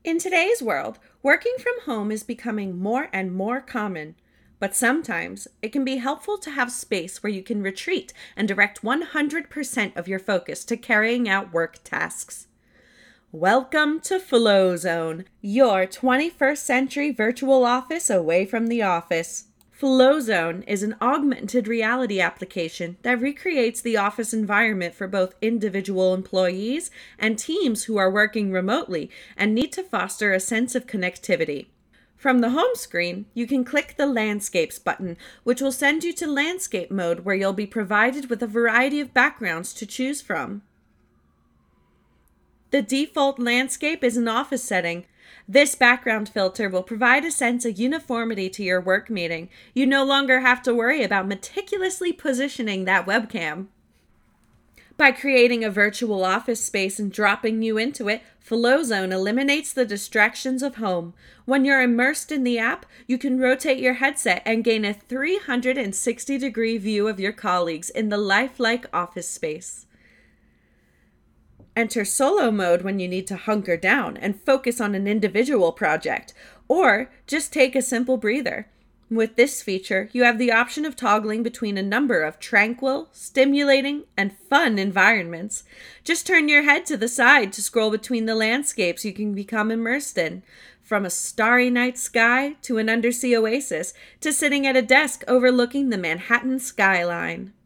In today's world, working from home is becoming more and more common. But sometimes it can be helpful to have space where you can retreat and direct 100% of your focus to carrying out work tasks. Welcome to Flow Zone, your 21st century virtual office away from the office. Flow Zone is an augmented reality application that recreates the office environment for both individual employees and teams who are working remotely and need to foster a sense of connectivity. From the home screen, you can click the Landscapes button, which will send you to landscape mode where you'll be provided with a variety of backgrounds to choose from. The default landscape is an office setting. This background filter will provide a sense of uniformity to your work meeting. You no longer have to worry about meticulously positioning that webcam. By creating a virtual office space and dropping you into it, Flow Zone eliminates the distractions of home. When you're immersed in the app, you can rotate your headset and gain a 360-degree view of your colleagues in the lifelike office space. Enter solo mode when you need to hunker down and focus on an individual project, or just take a simple breather. With this feature, you have the option of toggling between a number of tranquil, stimulating, and fun environments. Just turn your head to the side to scroll between the landscapes you can become immersed in, from a starry night sky to an undersea oasis to sitting at a desk overlooking the Manhattan skyline.